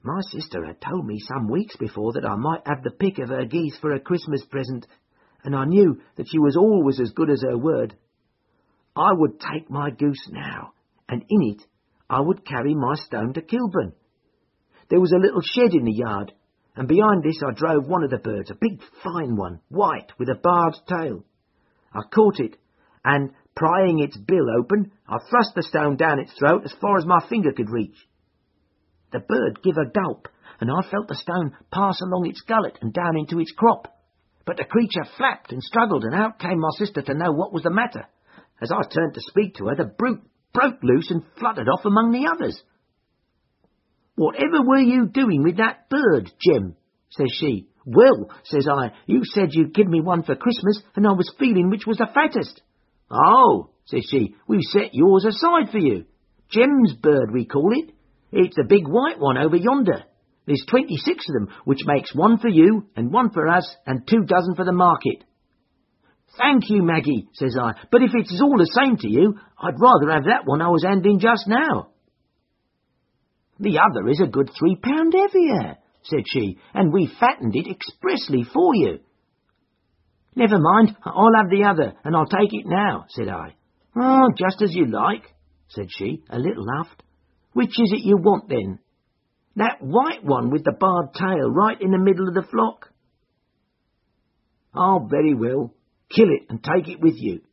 My sister had told me some weeks before that I might have the pick of her geese for a Christmas present, and I knew that she was always as good as her word. I would take my goose now, and in it I would carry my stone to Kilburn. There was a little shed in the yard, and behind this I drove one of the birds, a big fine one, white, with a barbed tail. I caught it, and, prying its bill open, I thrust the stone down its throat as far as my finger could reach. The bird gave a gulp, and I felt the stone pass along its gullet and down into its crop. But the creature flapped and struggled, and out came my sister to know what was the matter. As I turned to speak to her, the brute broke loose and fluttered off among the others. "Whatever were you doing with that bird, Jem?" says she. "Well," says I, "you said you'd give me one for Christmas, and I was feeling which was the fattest." "Oh," says she, "we've set yours aside for you. Jem's bird, we call it. It's the big white one over yonder. There's 26 of them, which makes one for you, and one for us, and 2 dozen for the market." "Thank you, Maggie," says I, "but if it's all the same to you, I'd rather have that one I was handing just now." "The other is a good £3 heavier," said she, "and we fattened it expressly for you." "Never mind, I'll have the other, and I'll take it now," said I. "Oh, just as you like," said she, a little huffed. "Which is it you want, then?" "That white one with the barbed tail right in the middle of the flock." "Oh, very well. Kill it and take it with you.